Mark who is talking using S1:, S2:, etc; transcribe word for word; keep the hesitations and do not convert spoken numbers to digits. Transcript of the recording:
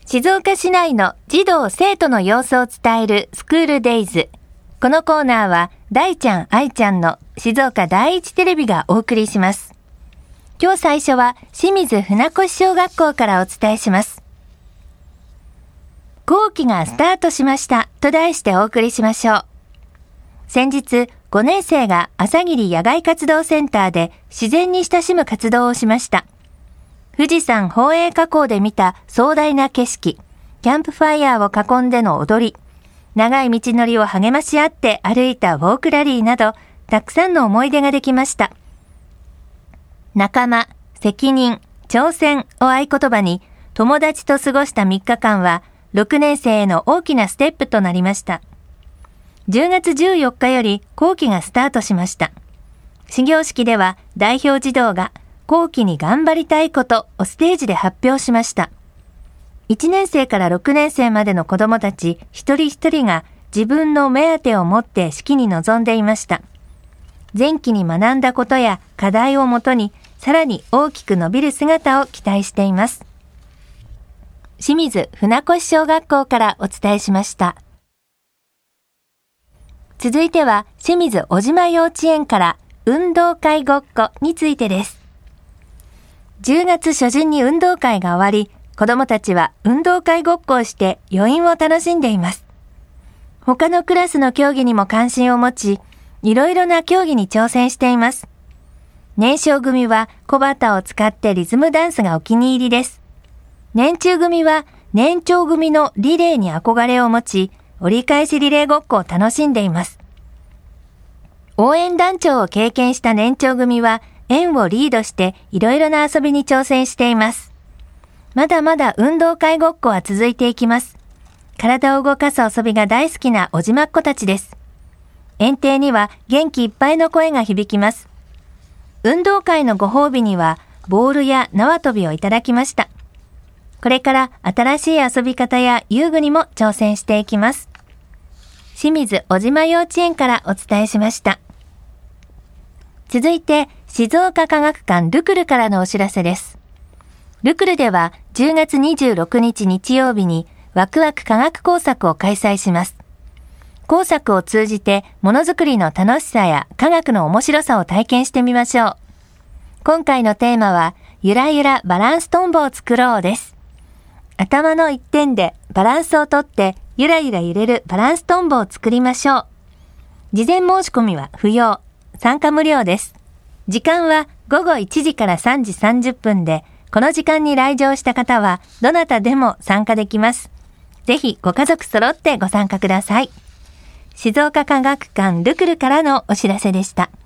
S1: 静岡市内の児童生徒の様子を伝えるスクールデイズ。このコーナーは大ちゃん愛ちゃんの静岡第一テレビがお送りします。今日最初は清水船越小学校からお伝えします。後期がスタートしましたと題してお送りしましょう。先日ごねん生が朝霧野外活動センターで自然に親しむ活動をしました。富士山宝永火口で見た壮大な景色、キャンプファイヤーを囲んでの踊り、長い道のりを励まし合って歩いたウォークラリーなど、たくさんの思い出ができました。仲間、責任、挑戦を合言葉に、友達と過ごしたみっかかんは、ろくねん生への大きなステップとなりました。じゅうがつじゅうよっかより後期がスタートしました。始業式では代表児童が後期に頑張りたいことをステージで発表しました。いちねん生からろくねん生までの子どもたち一人一人が自分の目当てを持って式に臨んでいました。前期に学んだことや課題をもとにさらに大きく伸びる姿を期待しています。清水船越小学校からお伝えしました。続いては清水小島幼稚園から運動会ごっこについてです。じゅうがつ初旬に運動会が終わり、子どもたちは運動会ごっこをして余韻を楽しんでいます。他のクラスの競技にも関心を持ち、いろいろな競技に挑戦しています。年少組は小旗を使ってリズムダンスがお気に入りです。年中組は年長組のリレーに憧れを持ち、折り返しリレーごっこを楽しんでいます。応援団長を経験した年長組は園をリードしていろいろな遊びに挑戦しています。まだまだ運動会ごっこは続いていきます。体を動かす遊びが大好きなおじまっ子たちです。園庭には元気いっぱいの声が響きます。運動会のご褒美にはボールや縄跳びをいただきました。これから新しい遊び方や遊具にも挑戦していきます。清水小島幼稚園からお伝えしました。続いて静岡科学館ルクルからのお知らせです。ルクルではじゅうがつにじゅうろくにち日曜日にワクワク科学工作を開催します。工作を通じてものづくりの楽しさや科学の面白さを体験してみましょう。今回のテーマはゆらゆらバランストンボを作ろうです。頭の一点でバランスをとってゆらゆら揺れるバランストンボを作りましょう。事前申し込みは不要、参加無料です。時間はごごいちじからさんじさんじゅっぷんで、この時間に来場した方はどなたでも参加できます。ぜひご家族揃ってご参加ください。静岡科学館ルクルからのお知らせでした。